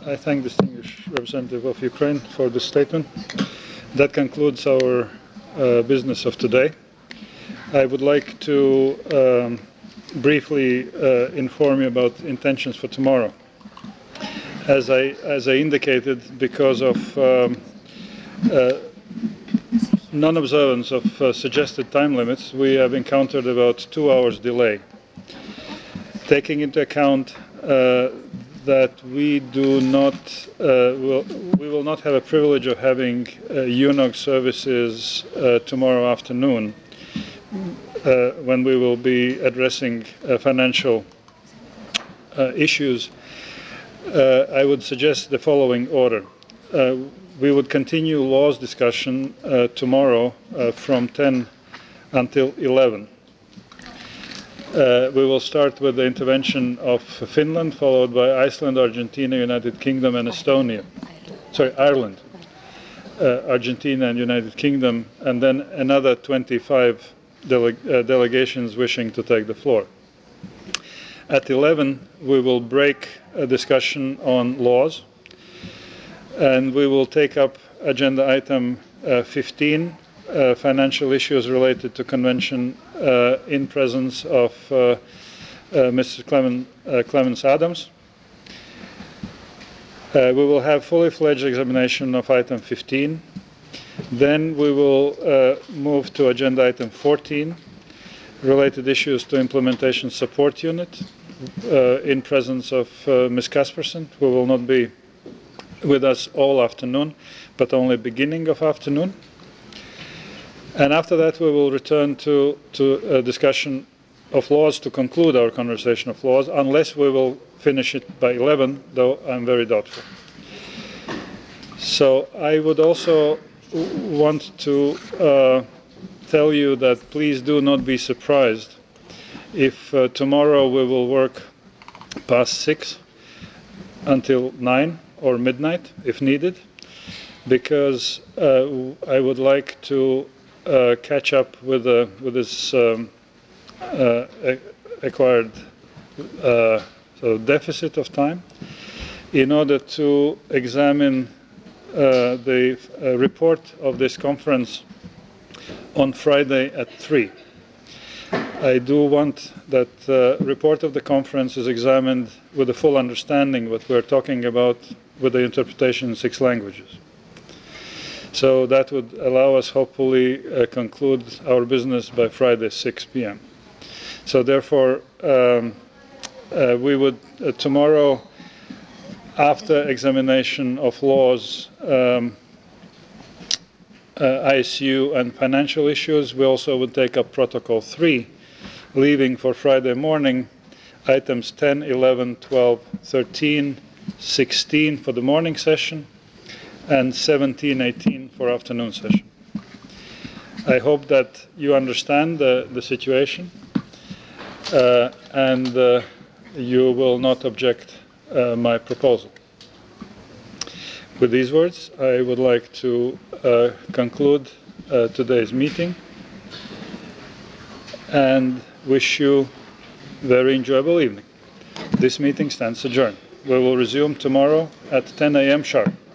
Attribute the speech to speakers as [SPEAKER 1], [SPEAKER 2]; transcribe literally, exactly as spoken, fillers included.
[SPEAKER 1] I thank the distinguished representative of Ukraine for this statement. That concludes our uh, business of today. I would like to um, briefly uh, inform you about intentions for tomorrow. As I, as I indicated, because of um, uh, non-observance of uh, suggested time limits, we have encountered about two hours delay. Taking into account uh, that we do not, uh, will, we will not have a privilege of having uh, U N O G services uh, tomorrow afternoon, uh, when we will be addressing uh, financial uh, issues. Uh, I would suggest the following order. Uh, we would continue laws discussion uh, tomorrow uh, from ten until eleven. Uh, we will start with the intervention of Finland, followed by Iceland, Argentina, United Kingdom, and Estonia. Sorry, Ireland, uh, Argentina, and United Kingdom, and then another twenty-five dele uh, delegations wishing to take the floor. At eleven, we will break a discussion on laws, and we will take up agenda item uh, fifteen. Uh, financial issues related to convention uh, in presence of uh, uh, Mister Clement, uh, Clemens Adams. Uh, we will have fully fledged examination of item fifteen. Then we will uh, move to agenda item fourteen, related issues to implementation support unit uh, in presence of uh, Miz Kaspersen, who will not be with us all afternoon, but only beginning of afternoon. And after that, we will return to, to a discussion of laws to conclude our conversation of laws, unless we will finish it by eleven, though I'm very doubtful. So I would also want to uh, tell you that please do not be surprised if uh, tomorrow we will work past six until nine or midnight, if needed, because uh, I would like to Uh, catch up with, uh, with this um, uh, acquired uh, so deficit of time in order to examine uh, the uh, report of this conference on Friday at three. I do want that the uh, report of the conference is examined with a full understanding what we're talking about with the interpretation in six languages. So that would allow us, hopefully, uh, conclude our business by Friday, six p m So therefore, um, uh, we would uh, tomorrow, after examination of laws, um, uh, I S U and financial issues, we also would take up Protocol three, leaving for Friday morning items ten, eleven, twelve, thirteen, sixteen for the morning session, and seventeen, eighteen for afternoon session. I hope that you understand the, the situation uh, and uh, you will not object uh, my proposal. With these words, I would like to uh, conclude uh, today's meeting and wish you a very enjoyable evening. This meeting stands adjourned. We will resume tomorrow at ten a m sharp.